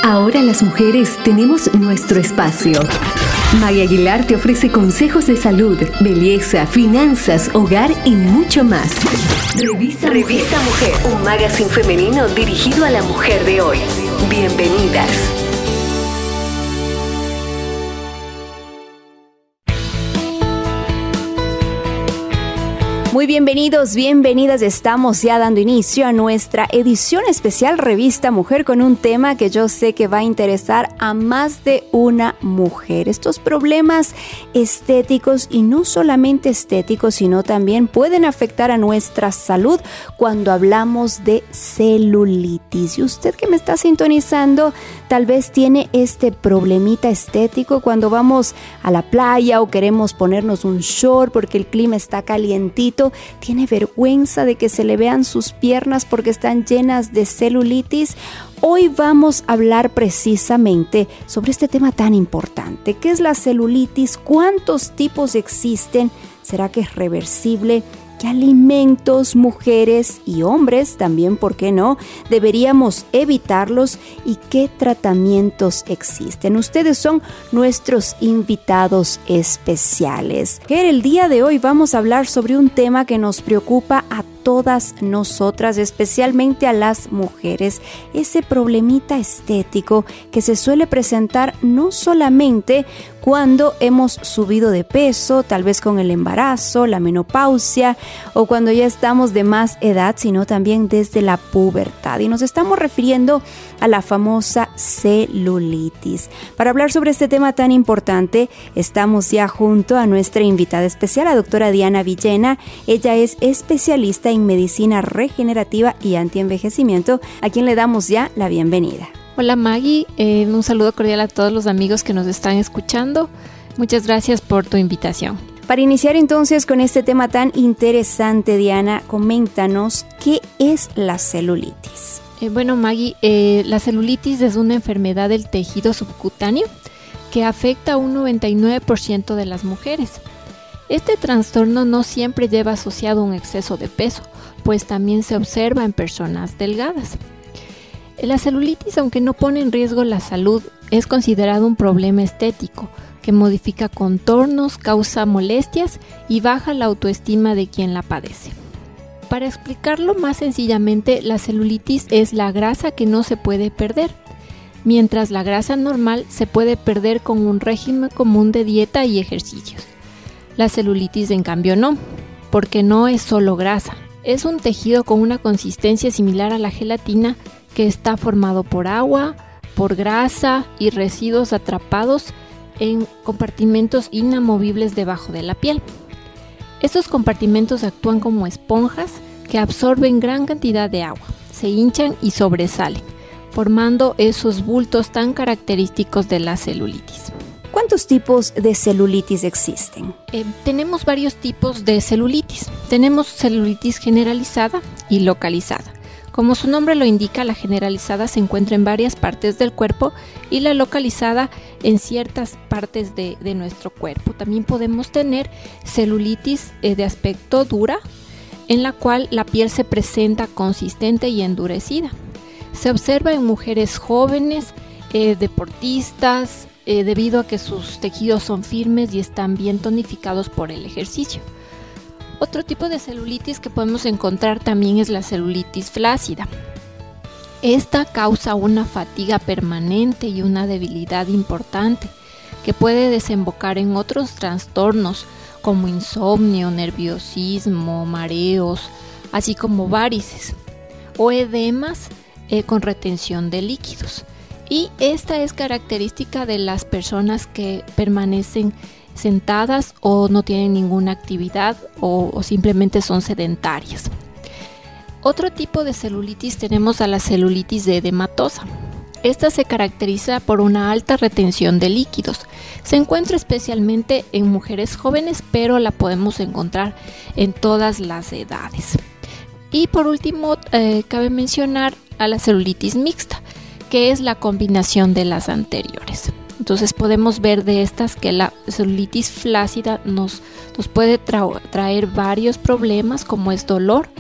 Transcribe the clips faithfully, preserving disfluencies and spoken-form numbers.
Ahora las mujeres tenemos nuestro espacio. Maggie Aguilar te ofrece consejos de salud, belleza, finanzas, hogar y mucho más. Revista, Revista Mujer, un magazine femenino dirigido a la mujer de hoy. Bienvenidas. Muy bienvenidos, bienvenidas. Estamos ya dando inicio a nuestra edición especial Revista Mujer con un tema que yo sé que va a interesar a más de una mujer. Estos problemas estéticos, y no solamente estéticos, sino también pueden afectar a nuestra salud cuando hablamos de celulitis. Y usted que me está sintonizando, tal vez tiene este problemita estético cuando vamos a la playa o queremos ponernos un short porque el clima está calientito. Tiene vergüenza de que se le vean sus piernas porque están llenas de celulitis. Hoy vamos a hablar precisamente sobre este tema tan importante. ¿Qué es la celulitis? ¿Cuántos tipos existen? ¿Será que es reversible? ¿Qué alimentos, mujeres y hombres, también, por qué no, deberíamos evitarlos? ¿Y qué tratamientos existen? Ustedes son nuestros invitados especiales. El día de hoy vamos a hablar sobre un tema que nos preocupa a todas nosotras, especialmente a las mujeres, ese problemita estético que se suele presentar no solamente cuando hemos subido de peso, tal vez con el embarazo, la menopausia o cuando ya estamos de más edad, sino también desde la pubertad. Y nos estamos refiriendo a la famosa celulitis. Para hablar sobre este tema tan importante, estamos ya junto a nuestra invitada especial, la doctora Diana Villena. Ella es especialista en medicina regenerativa y antienvejecimiento, a quien le damos ya la bienvenida. Hola Maggie, eh, un saludo cordial a todos los amigos que nos están escuchando. Muchas gracias por tu invitación. Para iniciar entonces con este tema tan interesante, Diana, coméntanos, ¿qué es la celulitis? Eh, bueno Maggie, eh, la celulitis es una enfermedad del tejido subcutáneo que afecta a un noventa y nueve por ciento de las mujeres. Este trastorno no siempre lleva asociado un exceso de peso, pues también se observa en personas delgadas. La celulitis, aunque no pone en riesgo la salud, es considerado un problema estético que modifica contornos, causa molestias y baja la autoestima de quien la padece. Para explicarlo más sencillamente, la celulitis es la grasa que no se puede perder, mientras la grasa normal se puede perder con un régimen común de dieta y ejercicios. La celulitis, en cambio, no, porque no es solo grasa. Es un tejido con una consistencia similar a la gelatina que está formado por agua, por grasa y residuos atrapados en compartimentos inamovibles debajo de la piel. Estos compartimentos actúan como esponjas que absorben gran cantidad de agua, se hinchan y sobresalen, formando esos bultos tan característicos de la celulitis. ¿Cuántos tipos de celulitis existen? Eh, tenemos varios tipos de celulitis. Tenemos celulitis generalizada y localizada. Como su nombre lo indica, la generalizada se encuentra en varias partes del cuerpo y la localizada en ciertas partes de, de nuestro cuerpo. También podemos tener celulitis eh, de aspecto dura, en la cual la piel se presenta consistente y endurecida. Se observa en mujeres jóvenes, eh, deportistas, eh, debido a que sus tejidos son firmes y están bien tonificados por el ejercicio. Otro tipo de celulitis que podemos encontrar también es la celulitis flácida. Esta causa una fatiga permanente y una debilidad importante que puede desembocar en otros trastornos como insomnio, nerviosismo, mareos, así como varices o edemas eh, con retención de líquidos. Y esta es característica de las personas que permanecen sentadas o no tienen ninguna actividad o, o simplemente son sedentarias. Otro tipo de celulitis tenemos a la celulitis edematosa. Esta se caracteriza por una alta retención de líquidos. Se encuentra especialmente en mujeres jóvenes, pero la podemos encontrar en todas las edades. Y por último, eh, cabe mencionar a la celulitis mixta, que es la combinación de las anteriores. Entonces podemos ver de estas que la celulitis flácida nos, nos puede tra- traer varios problemas, como es dolor,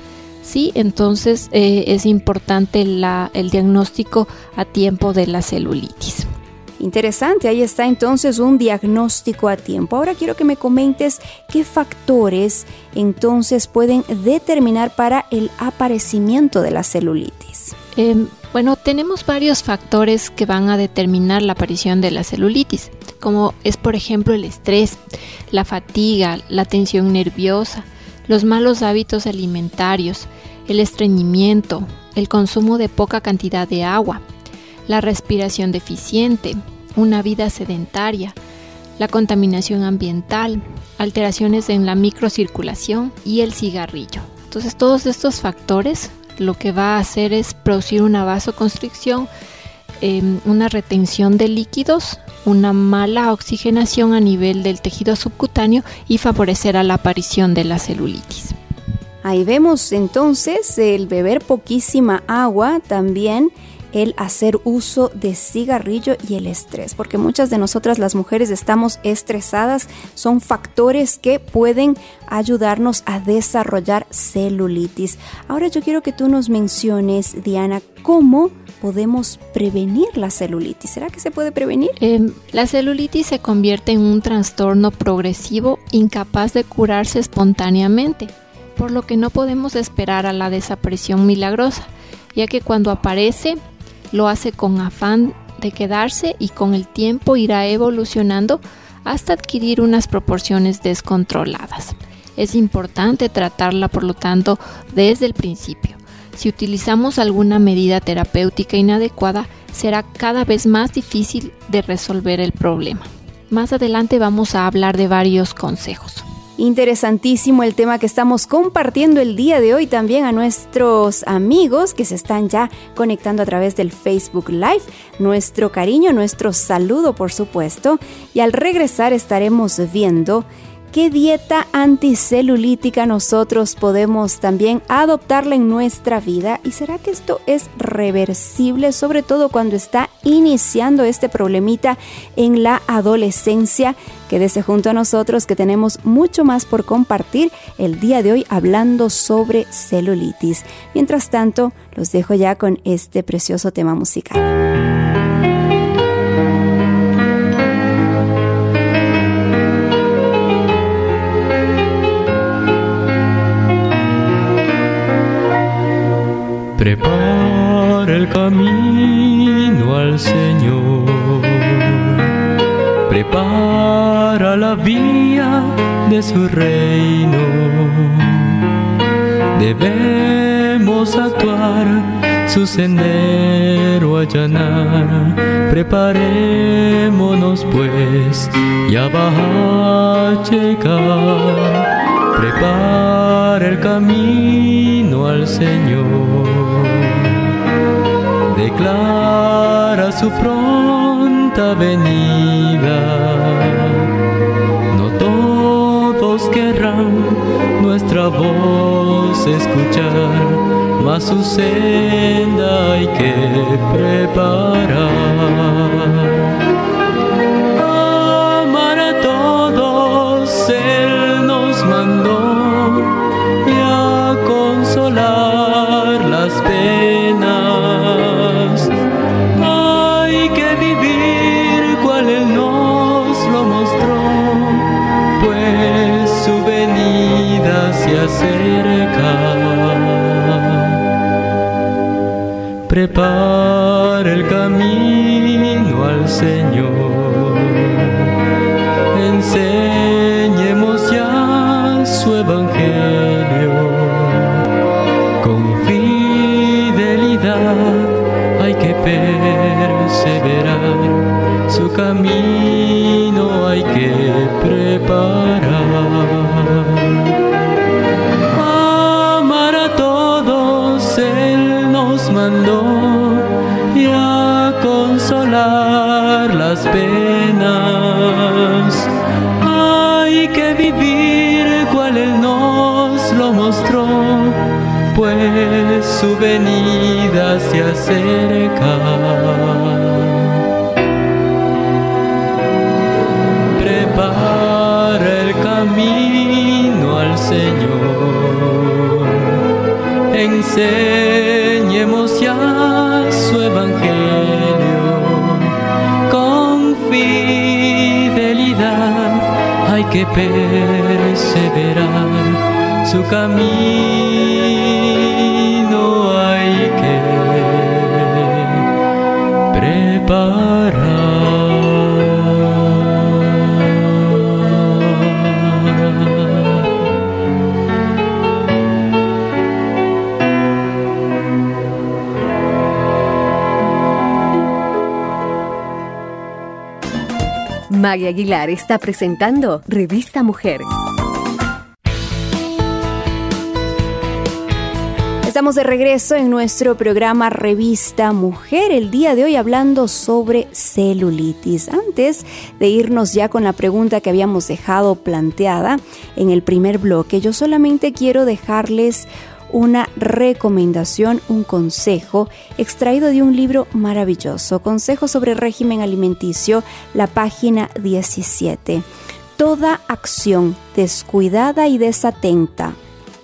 Sí, entonces eh, es importante la, el diagnóstico a tiempo de la celulitis. Interesante, ahí está entonces un diagnóstico a tiempo. Ahora quiero que me comentes qué factores entonces pueden determinar para el aparecimiento de la celulitis. Eh, bueno, tenemos varios factores que van a determinar la aparición de la celulitis, como es por ejemplo el estrés, la fatiga, la tensión nerviosa, los malos hábitos alimentarios, el estreñimiento, el consumo de poca cantidad de agua, la respiración deficiente, una vida sedentaria, la contaminación ambiental, alteraciones en la microcirculación y el cigarrillo. Entonces, todos estos factores lo que va a hacer es producir una vasoconstricción, eh, una retención de líquidos, una mala oxigenación a nivel del tejido subcutáneo y favorecerá la aparición de la celulitis. Ahí vemos entonces el beber poquísima agua, también el hacer uso de cigarrillo y el estrés, porque muchas de nosotras las mujeres estamos estresadas, son factores que pueden ayudarnos a desarrollar celulitis. Ahora yo quiero que tú nos menciones, Diana, ¿cómo podemos prevenir la celulitis? ¿Será que se puede prevenir? Eh, la celulitis se convierte en un trastorno progresivo incapaz de curarse espontáneamente, por lo que no podemos esperar a la desaparición milagrosa, ya que cuando aparece lo hace con afán de quedarse y con el tiempo irá evolucionando hasta adquirir unas proporciones descontroladas. Es importante tratarla, por lo tanto, desde el principio. Si utilizamos alguna medida terapéutica inadecuada, será cada vez más difícil de resolver el problema. Más adelante vamos a hablar de varios consejos. Interesantísimo el tema que estamos compartiendo el día de hoy también a nuestros amigos que se están ya conectando a través del Facebook Live. Nuestro cariño, nuestro saludo, por supuesto. Y al regresar estaremos viendo qué dieta anticelulítica nosotros podemos también adoptarla en nuestra vida. ¿Y será que esto es reversible, sobre todo cuando está iniciando este problemita en la adolescencia? Quédese junto a nosotros que tenemos mucho más por compartir el día de hoy hablando sobre celulitis. Mientras tanto, los dejo ya con este precioso tema musical. Prepara el camino al Señor, prepara la vía de su reino. Debemos actuar, su sendero allanar. Preparémonos pues, ya va a llegar. Prepara el camino al Señor, declara su pronta venida. No todos querrán nuestra voz escuchar, mas su senda hay que preparar. Amar a todos Él nos mandó, y a consolar las penas. Hay que vivir cual Él nos lo mostró, pues su venida se acerca. Prepara el camino al Señor, enseñemos ya su evangelio. Con fidelidad hay que perseverar, su camino hay que preparar. Amar a todos Él nos mandó, y a consolar las penas. Hay que vivir cual Él nos lo mostró, pues su venida se acerca. Prepara el camino al Señor, enseñemos ya su evangelio con fidelidad. Hay que perseverar, su camino hay que preparar. Maggie Aguilar está presentando Revista Mujer. Estamos de regreso en nuestro programa Revista Mujer, el día de hoy hablando sobre celulitis. Antes de irnos ya con la pregunta que habíamos dejado planteada en el primer bloque, yo solamente quiero dejarles una recomendación, un consejo extraído de un libro maravilloso, Consejos sobre régimen alimenticio, la página diecisiete. Toda acción descuidada y desatenta,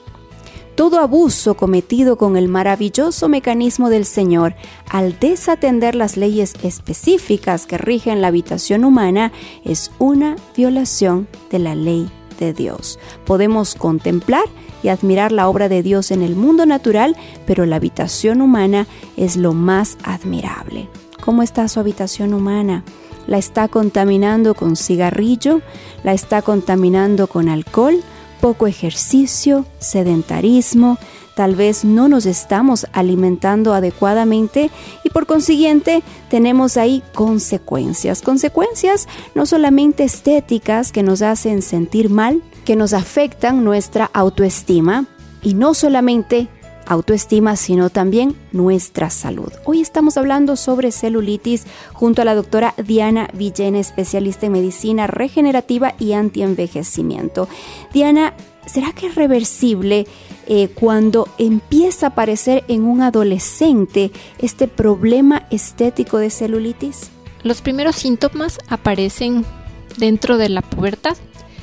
todo abuso cometido con el maravilloso mecanismo del Señor al desatender las leyes específicas que rigen la habitación humana es una violación de la ley de Dios. Podemos contemplar y admirar la obra de Dios en el mundo natural, pero la habitación humana es lo más admirable. ¿Cómo está su habitación humana? ¿La está contaminando con cigarrillo? ¿La está contaminando con alcohol? ¿Poco ejercicio? ¿Sedentarismo? Tal vez no nos estamos alimentando adecuadamente y por consiguiente tenemos ahí consecuencias. Consecuencias no solamente estéticas que nos hacen sentir mal, que nos afectan nuestra autoestima y no solamente autoestima, sino también nuestra salud. Hoy estamos hablando sobre celulitis junto a la doctora Diana Villena, especialista en medicina regenerativa y antienvejecimiento. Diana, ¿será que es reversible eh, cuando empieza a aparecer en un adolescente este problema estético de celulitis? Los primeros síntomas aparecen dentro de la pubertad.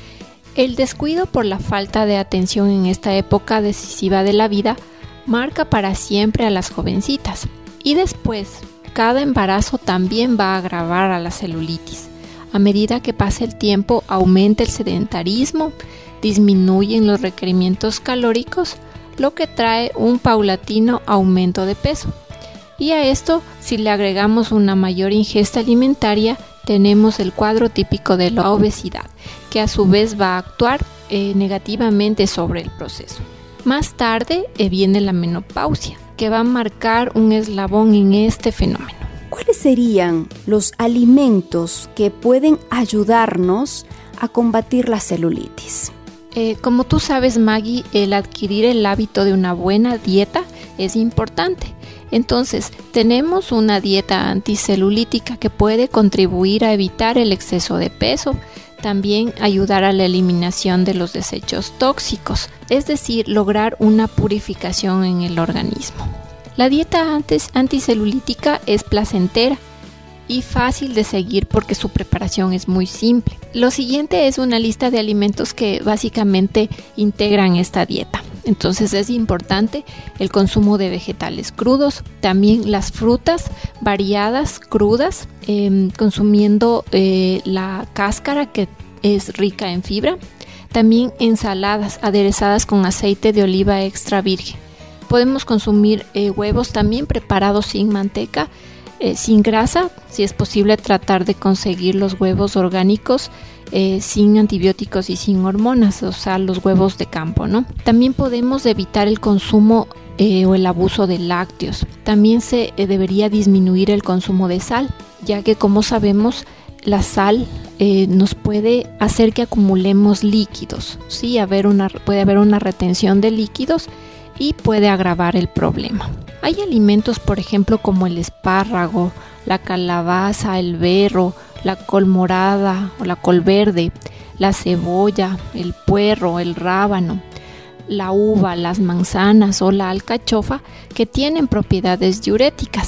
El descuido por la falta de atención en esta época decisiva de la vida marca para siempre a las jovencitas. Y después, cada embarazo también va a agravar a la celulitis. A medida que pasa el tiempo, aumenta el sedentarismo, disminuyen los requerimientos calóricos, lo que trae un paulatino aumento de peso. Y a esto, si le agregamos una mayor ingesta alimentaria, tenemos el cuadro típico de la obesidad, que a su vez va a actuar eh, negativamente sobre el proceso. Más tarde eh, viene la menopausia, que va a marcar un eslabón en este fenómeno. ¿Cuáles serían los alimentos que pueden ayudarnos a combatir la celulitis? Eh, como tú sabes, Maggie, el adquirir el hábito de una buena dieta es importante. Entonces, tenemos una dieta anticelulítica que puede contribuir a evitar el exceso de peso, también ayudar a la eliminación de los desechos tóxicos, es decir, lograr una purificación en el organismo. La dieta antes anticelulítica es placentera y fácil de seguir porque su preparación es muy simple. Lo siguiente es una lista de alimentos que básicamente integran esta dieta. Entonces es importante el consumo de vegetales crudos, también las frutas variadas, crudas, eh, consumiendo eh, la cáscara que es rica en fibra, también ensaladas aderezadas con aceite de oliva extra virgen. Podemos consumir eh, huevos también preparados sin manteca, eh, sin grasa, si es posible tratar de conseguir los huevos orgánicos, Eh, sin antibióticos y sin hormonas, o sea, los huevos de campo, ¿no? También podemos evitar el consumo eh, o el abuso de lácteos. También se eh, debería disminuir el consumo de sal, ya que, como sabemos, la sal eh, nos puede hacer que acumulemos líquidos, ¿sí? Haber una, puede haber una retención de líquidos y puede agravar el problema. Hay alimentos, por ejemplo, como el espárrago, la calabaza, el berro, la col morada o la col verde, la cebolla, el puerro, el rábano, la uva, las manzanas o la alcachofa, que tienen propiedades diuréticas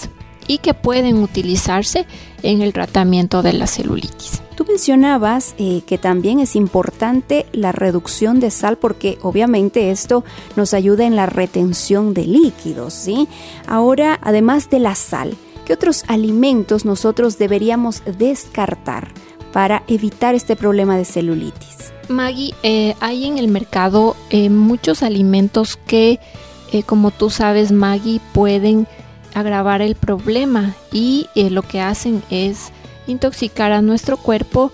y que pueden utilizarse en el tratamiento de la celulitis. Tú mencionabas eh, que también es importante la reducción de sal porque obviamente esto nos ayuda en la retención de líquidos, ¿sí? Ahora, además de la sal, ¿qué otros alimentos nosotros deberíamos descartar para evitar este problema de celulitis? Maggie, eh, hay en el mercado eh, muchos alimentos que, eh, como tú sabes, Maggie, pueden agravar el problema y eh, lo que hacen es intoxicar a nuestro cuerpo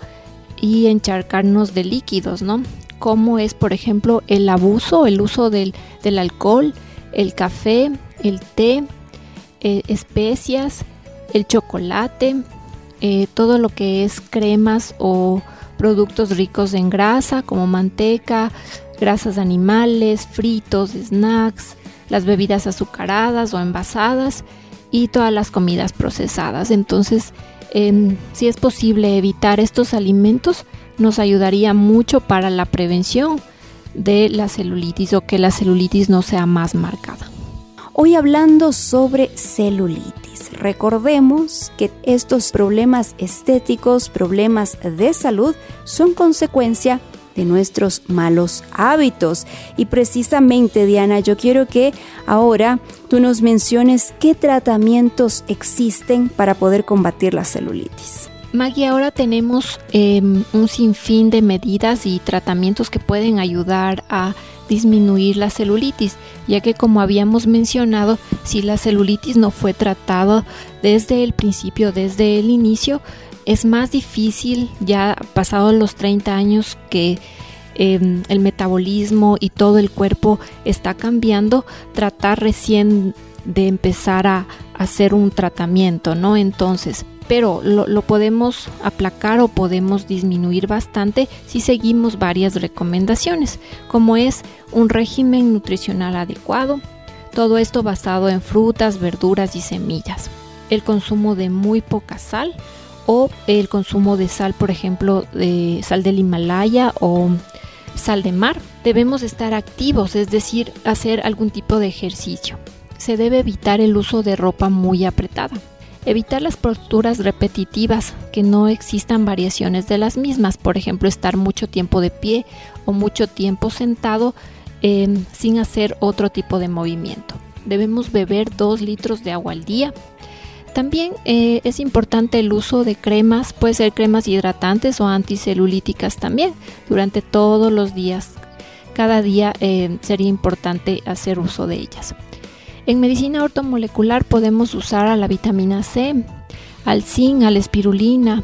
y encharcarnos de líquidos, ¿no? Como es, por ejemplo, el abuso, el uso del, del alcohol, el café, el té, eh, especias, el chocolate, eh, todo lo que es cremas o productos ricos en grasa como manteca, grasas animales, fritos, snacks, las bebidas azucaradas o envasadas y todas las comidas procesadas. Entonces, eh, si es posible evitar estos alimentos, nos ayudaría mucho para la prevención de la celulitis o que la celulitis no sea más marcada. Hoy hablando sobre celulitis, recordemos que estos problemas estéticos, problemas de salud, son consecuencia de nuestros malos hábitos. Y precisamente, Diana, yo quiero que ahora tú nos menciones qué tratamientos existen para poder combatir la celulitis. Maggie, ahora tenemos eh, un sinfín de medidas y tratamientos que pueden ayudar a disminuir la celulitis, ya que como habíamos mencionado, si la celulitis no fue tratada desde el principio, desde el inicio, es más difícil ya pasados los treinta años que eh, el metabolismo y todo el cuerpo está cambiando, tratar recién de empezar a hacer un tratamiento, ¿no? Entonces, pero lo, lo podemos aplacar o podemos disminuir bastante si seguimos varias recomendaciones, como es un régimen nutricional adecuado, todo esto basado en frutas, verduras y semillas, el consumo de muy poca sal o el consumo de sal, por ejemplo, de sal del Himalaya o sal de mar. Debemos estar activos, es decir, hacer algún tipo de ejercicio. Se debe evitar el uso de ropa muy apretada. Evitar las posturas repetitivas, que no existan variaciones de las mismas, por ejemplo, estar mucho tiempo de pie o mucho tiempo sentado eh, sin hacer otro tipo de movimiento. Debemos beber dos litros de agua al día. También eh, es importante el uso de cremas, puede ser cremas hidratantes o anticelulíticas también, durante todos los días. Cada día eh, sería importante hacer uso de ellas. En medicina ortomolecular podemos usar a la vitamina C, al zinc, a la espirulina,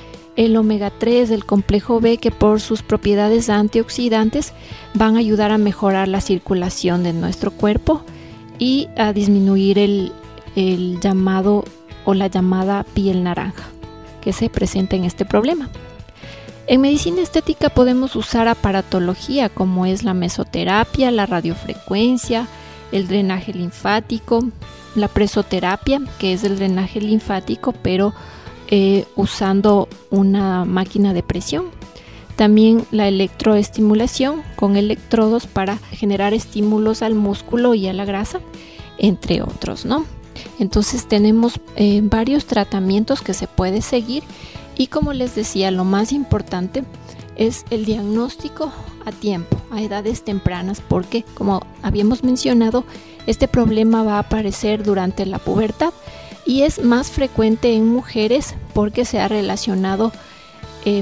el omega tres, el complejo B, que por sus propiedades antioxidantes van a ayudar a mejorar la circulación de nuestro cuerpo y a disminuir el, el llamado o la llamada piel naranja que se presenta en este problema. En medicina estética podemos usar aparatología como es la mesoterapia, la radiofrecuencia, el drenaje linfático, la presoterapia, que es el drenaje linfático, pero eh, usando una máquina de presión. También la electroestimulación con electrodos para generar estímulos al músculo y a la grasa, entre otros, ¿no? Entonces tenemos eh, varios tratamientos que se puede seguir y, como les decía, lo más importante es el diagnóstico a tiempo, a edades tempranas, porque como habíamos mencionado, este problema va a aparecer durante la pubertad y es más frecuente en mujeres porque se ha relacionado eh,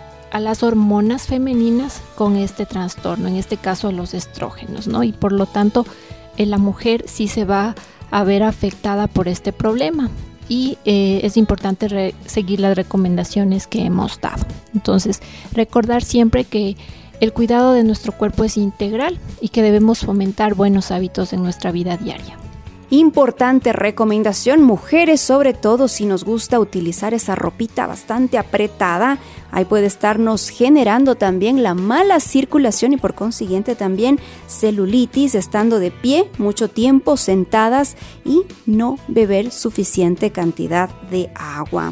a las hormonas femeninas con este trastorno, en este caso los estrógenos, ¿no? Y por lo tanto, en la mujer sí se va a ver afectada por este problema. Y eh, es importante re- seguir las recomendaciones que hemos dado. Entonces, recordar siempre que el cuidado de nuestro cuerpo es integral y que debemos fomentar buenos hábitos en nuestra vida diaria. Importante recomendación, mujeres, sobre todo si nos gusta utilizar esa ropita bastante apretada, ahí puede estarnos generando también la mala circulación y por consiguiente también celulitis, estando de pie mucho tiempo sentadas y no beber suficiente cantidad de agua.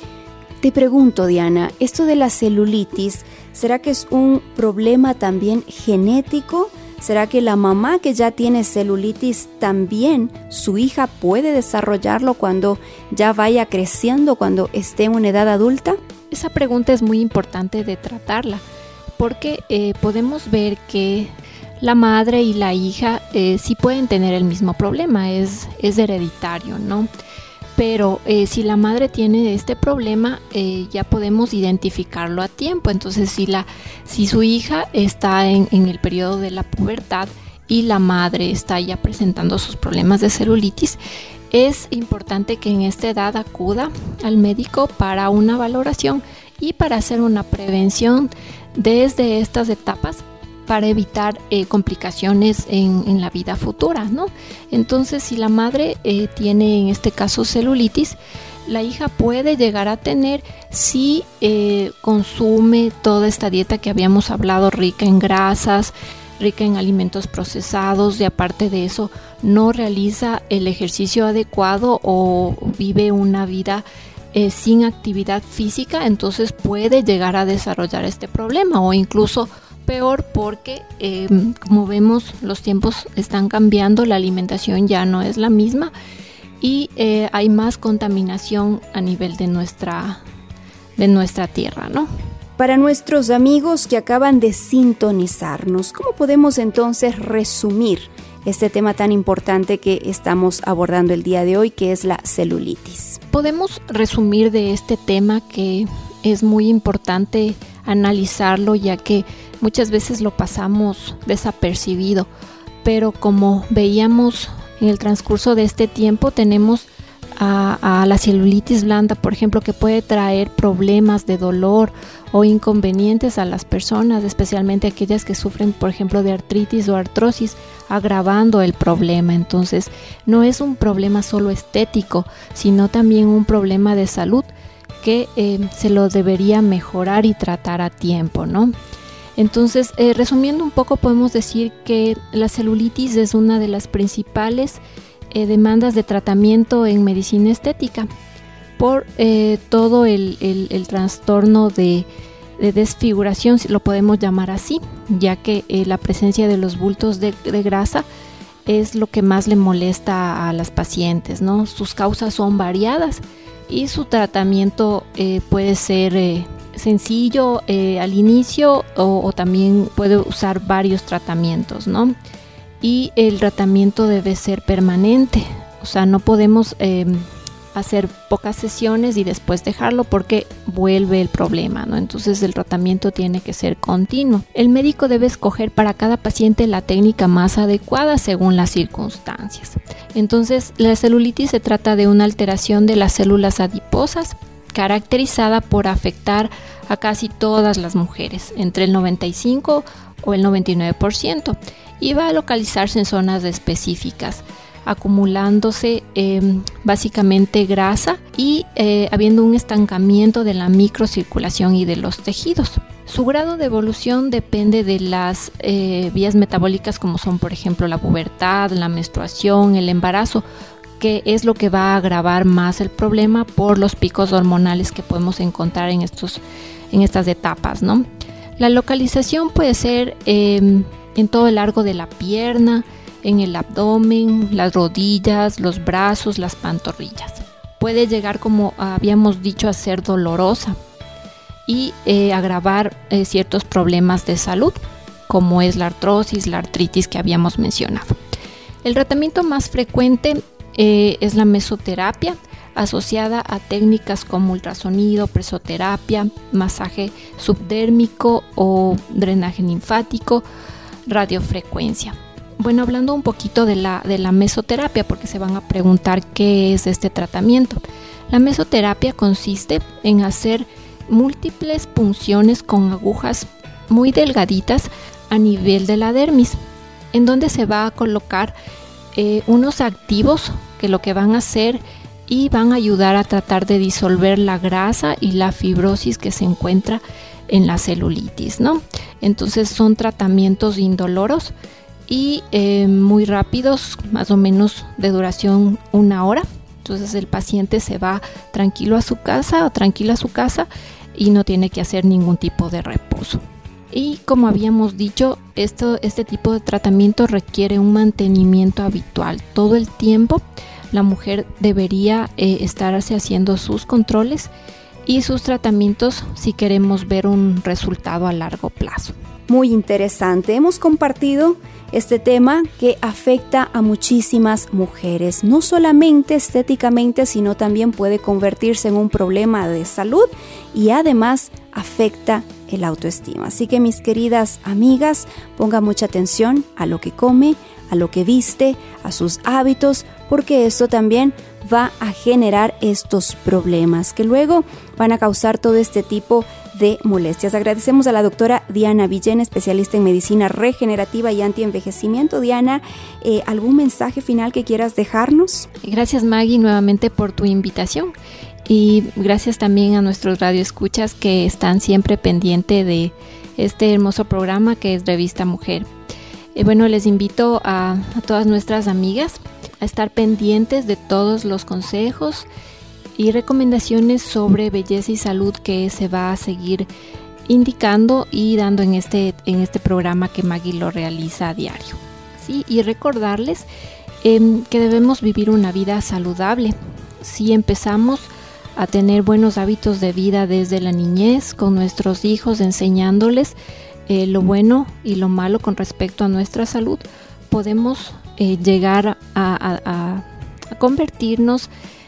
Te pregunto, Diana, esto de la celulitis, ¿será que es un problema también genético? ¿Será que la mamá que ya tiene celulitis también, su hija puede desarrollarlo cuando ya vaya creciendo, cuando esté en una edad adulta? Esa pregunta es muy importante de tratarla, porque eh, podemos ver que la madre y la hija eh, sí pueden tener el mismo problema, es, es hereditario, ¿no? Pero eh, si la madre tiene este problema, eh, ya podemos identificarlo a tiempo. Entonces, si, la, si su hija está en, en el periodo de la pubertad y la madre está ya presentando sus problemas de celulitis, es importante que en esta edad acuda al médico para una valoración y para hacer una prevención desde estas etapas, para evitar eh, complicaciones en, en la vida futura, ¿no? Entonces, si la madre eh, tiene en este caso celulitis, la hija puede llegar a tener si eh, consume toda esta dieta que habíamos hablado, rica en grasas, rica en alimentos procesados, y aparte de eso no realiza el ejercicio adecuado o vive una vida eh, sin actividad física, entonces puede llegar a desarrollar este problema, o incluso peor, porque eh, como vemos, los tiempos están cambiando, la alimentación ya no es la misma y eh, hay más contaminación a nivel de nuestra, de nuestra tierra, ¿no? Para nuestros amigos que acaban de sintonizarnos, ¿cómo podemos entonces resumir este tema tan importante que estamos abordando el día de hoy, que es la celulitis? Podemos resumir de este tema que es muy importante analizarlo, ya que muchas veces lo pasamos desapercibido, pero como veíamos en el transcurso de este tiempo, tenemos a, a la celulitis blanda, por ejemplo, que puede traer problemas de dolor o inconvenientes a las personas, especialmente aquellas que sufren, por ejemplo, de artritis o artrosis, agravando el problema. Entonces, no es un problema solo estético, sino también un problema de salud que eh, se lo debería mejorar y tratar a tiempo, ¿no? Entonces, eh, resumiendo un poco, podemos decir que la celulitis es una de las principales eh, demandas de tratamiento en medicina estética por eh, todo el, el, el trastorno de, de desfiguración, si lo podemos llamar así, ya que eh, la presencia de los bultos de, de grasa es lo que más le molesta a las pacientes, ¿no? Sus causas son variadas y su tratamiento eh, puede ser eh, sencillo eh, al inicio o, o también puede usar varios tratamientos, ¿no? Y el tratamiento debe ser permanente, o sea, no podemos eh, hacer pocas sesiones y después dejarlo porque vuelve el problema, ¿no? Entonces el tratamiento tiene que ser continuo. El médico debe escoger para cada paciente la técnica más adecuada según las circunstancias. Entonces, la celulitis se trata de una alteración de las células adiposas caracterizada por afectar a casi todas las mujeres, entre el noventa y cinco o el noventa y nueve por ciento, y va a localizarse en zonas específicas, acumulándose eh, básicamente grasa y eh, habiendo un estancamiento de la microcirculación y de los tejidos. Su grado de evolución depende de las eh, vías metabólicas, como son, por ejemplo, la pubertad, la menstruación, el embarazo, que es lo que va a agravar más el problema por los picos hormonales que podemos encontrar en, estos, en estas etapas, ¿no? La localización puede ser eh, en todo el largo de la pierna, en el abdomen, las rodillas, los brazos, las pantorrillas. Puede llegar, como habíamos dicho, a ser dolorosa y eh, agravar eh, ciertos problemas de salud, como es la artrosis, la artritis que habíamos mencionado. El tratamiento más frecuente eh, es la mesoterapia, asociada a técnicas como ultrasonido, presoterapia, masaje subdérmico o drenaje linfático, radiofrecuencia. Bueno, hablando un poquito de la, de la mesoterapia, porque se van a preguntar qué es este tratamiento. La mesoterapia consiste en hacer múltiples punciones con agujas muy delgaditas a nivel de la dermis, en donde se va a colocar eh, unos activos que lo que van a hacer y van a ayudar a tratar de disolver la grasa y la fibrosis que se encuentra en la celulitis, ¿no? Entonces son tratamientos indoloros y eh, muy rápidos, más o menos de duración una hora. Entonces el paciente se va tranquilo a su casa o tranquila a su casa y no tiene que hacer ningún tipo de reposo. Y como habíamos dicho, esto, este tipo de tratamiento requiere un mantenimiento habitual. Todo el tiempo la mujer debería eh, estarse haciendo sus controles y sus tratamientos si queremos ver un resultado a largo plazo. Muy interesante. Hemos compartido este tema que afecta a muchísimas mujeres, no solamente estéticamente, sino también puede convertirse en un problema de salud y además afecta el autoestima. Así que mis queridas amigas, pongan mucha atención a lo que come, a lo que viste, a sus hábitos, porque esto también va a generar estos problemas que luego van a causar todo este tipo de molestias. Agradecemos a la doctora Diana Villena, especialista en medicina regenerativa y antienvejecimiento. Diana, eh, ¿algún mensaje final que quieras dejarnos? Gracias, Maggie, nuevamente por tu invitación. Y gracias también a nuestros radioescuchas que están siempre pendientes de este hermoso programa que es Revista Mujer. Eh, bueno, les invito a, a todas nuestras amigas a estar pendientes de todos los consejos y recomendaciones sobre belleza y salud que se va a seguir indicando y dando en este, en este programa que Maggie lo realiza a diario. ¿Sí? Y recordarles eh, que debemos vivir una vida saludable. Si empezamos a tener buenos hábitos de vida desde la niñez con nuestros hijos, enseñándoles eh, lo bueno y lo malo con respecto a nuestra salud, podemos eh, llegar a, a, a convertirnos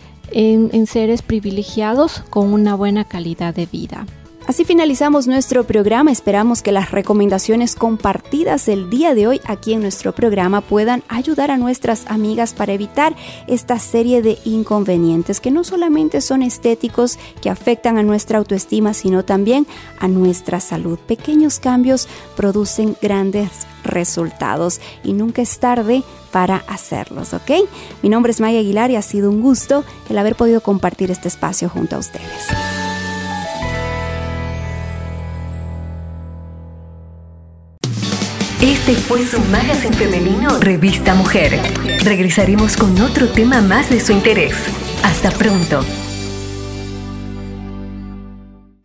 en, en seres privilegiados con una buena calidad de vida. Así finalizamos nuestro programa. Esperamos que las recomendaciones compartidas el día de hoy aquí en nuestro programa puedan ayudar a nuestras amigas para evitar esta serie de inconvenientes que no solamente son estéticos, que afectan a nuestra autoestima, sino también a nuestra salud. Pequeños cambios producen grandes resultados y nunca es tarde para hacerlos, ¿ok? Mi nombre es Maya Aguilar y ha sido un gusto el haber podido compartir este espacio junto a ustedes. Este fue su magazine femenino Revista Mujer. Regresaremos con otro tema más de su interés. Hasta pronto.